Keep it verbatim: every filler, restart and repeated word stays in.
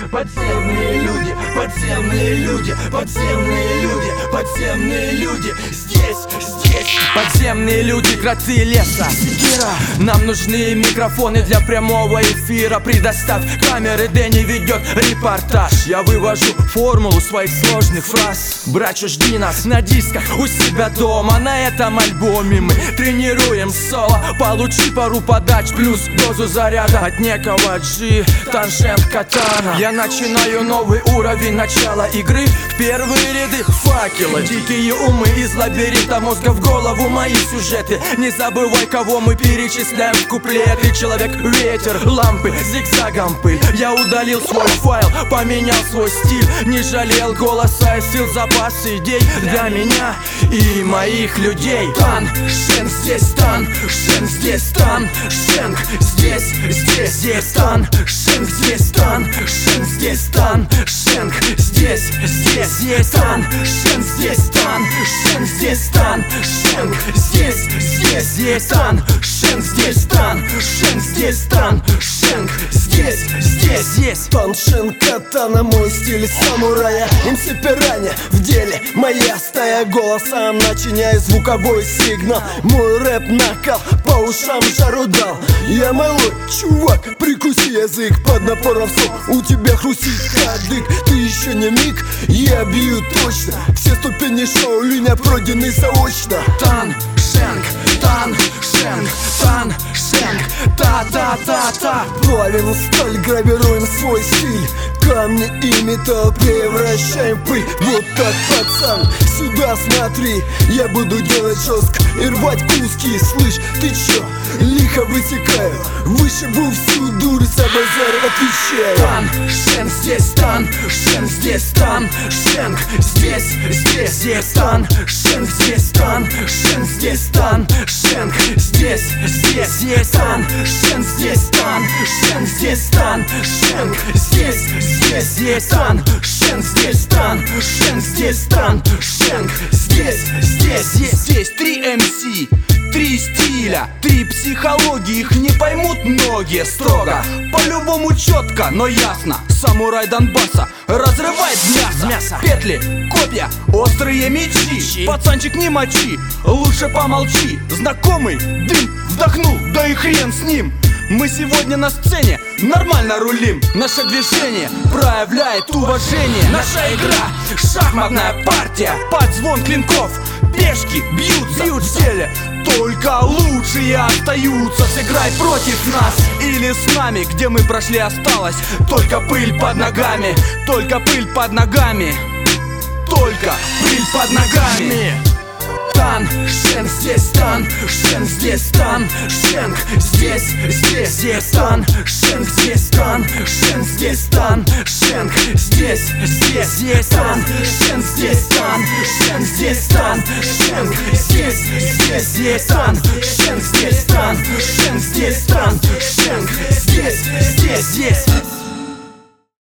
подземные люди, подземные люди, подземные люди, подземные люди. Здесь, здесь подземные люди, кроты леса. Нам нужны микрофоны для прямого эфира. Предоставь камеры, Дэнни ведет репортаж. Я вывожу формулу своих сложных фраз. Братья, жди нас на дисках у себя дома. На этом альбоме мы тренируем соло. Получи пару подач плюс дозу заряда от некого G, Танжент, Катана. Я начинаю новый уровень начала игры. В первые ряды факелы, дикие умы из лабиринта мозга в голову мои сюжеты. Не забывай, кого мы перечисляем в куплеты. Человек, ветер, лампы, зигзагом пыль. Я удалил свой файл, поменял свой стиль. Не жалел голоса и сил, запасы идей для меня и моих людей. Тан, Шен, здесь Тан, Шен, здесь Тан, Шенк, здесь, здесь, здесь Тан, Шенк, здесь Тан, Шен, здесь Тан, Шенк, здесь, здесь, здесь Тан, Шен, здесь Тан, Шен, здесь Тан, Шенк, здесь, здесь, здесь Тан, Шен, здесь Тан, Шен, здесь Тан, Шенк, здесь, здесь, здесь Тан, Шен, Катана, мой стиль самурая. эм си Пиранья в деле, моя стая голосом начиняет звуковой сигнал. Мой рэп накал, по ушам жару дал. Я малой чувак, прикуси язык под напором слов. У тебя хрустит кадык, ты еще не миг, я бью точно. Все ступени шоу линия пройдены заочно. Тан, Шенк, Тан, Шенк, Тан, Шенк, та-та-та-та. Плавим сталь, гравируем свой стиль. Камни и металл превращаем в пыль. Вот так, пацан, сюда смотри. Я буду делать жестко и рвать куски. Слышь, ты чё, лихо высекаю. Вышибу всю дурь, с базара отвечаю. Тан, Шен, здесь Тан, Шен, здесь Тан, Шенк, здесь, здесь, здесь Тан, Шен, здесь Тан, Шен, здесь Тан, Шенк, здесь, здесь, здесь Тан, Шен, здесь Тан, Шен, здесь Тан, Шенк, здесь, здесь, здесь Тан, Шен, здесь Тан, Шен, здесь Тан, Шенк, здесь, здесь, здесь. Здесь три эм си, три стиля, три психологии, их не поймут многие строго. По-любому четко, но ясно. Самурай Донбасса разрывает мясо, мясо. Петли, копья, острые мечи. Пацанчик, не мочи, лучше помолчи. Знакомый дым вдохнул, да и хрен с ним. Мы сегодня на сцене нормально рулим. Наше движение проявляет уважение. Наша игра — шахматная партия. Под звон клинков пешки бьются, бьют в деле. Только лучшие остаются. Сыграй против нас или с нами. Где мы прошли, осталось только пыль под ногами. Только пыль под ногами. Только пыль под ногами. Тан, Шен, здесь Тан, Шен, здесь Тан, Шенк, здесь, здесь, здесь Тан, Шенк, здесь Тан, Шен, здесь Тан, Шенк, здесь, здесь, здесь Тан, Шен, здесь Тан, Шен, здесь Тан, Шенк, здесь, здесь, здесь Тан, Шен, здесь Тан, Шен, здесь Тан, Шенк, здесь, здесь, здесь.